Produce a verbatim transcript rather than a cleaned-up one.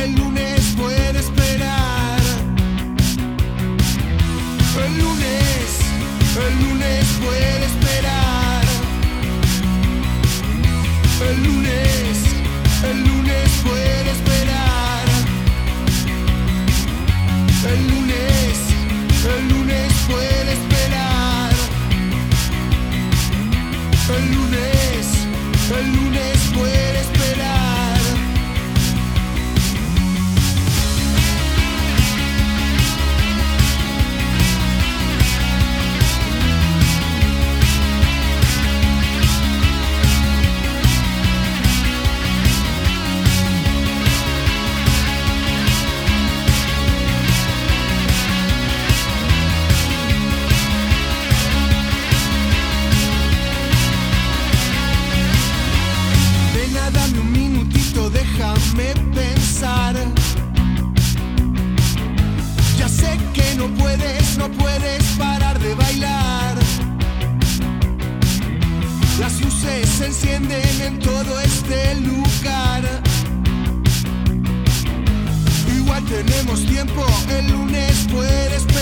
el lunes puede esperar. El lunes, el lunes puede esperar. El lunes, el lunes puede esperar. El lunes, el lunes puede esperar. El lunes, el lunes puede esperar. Dame un minutito, déjame pensar. Ya sé que no puedes, no puedes parar de bailar. Las luces se encienden en todo este lugar. Igual tenemos tiempo, el lunes puedes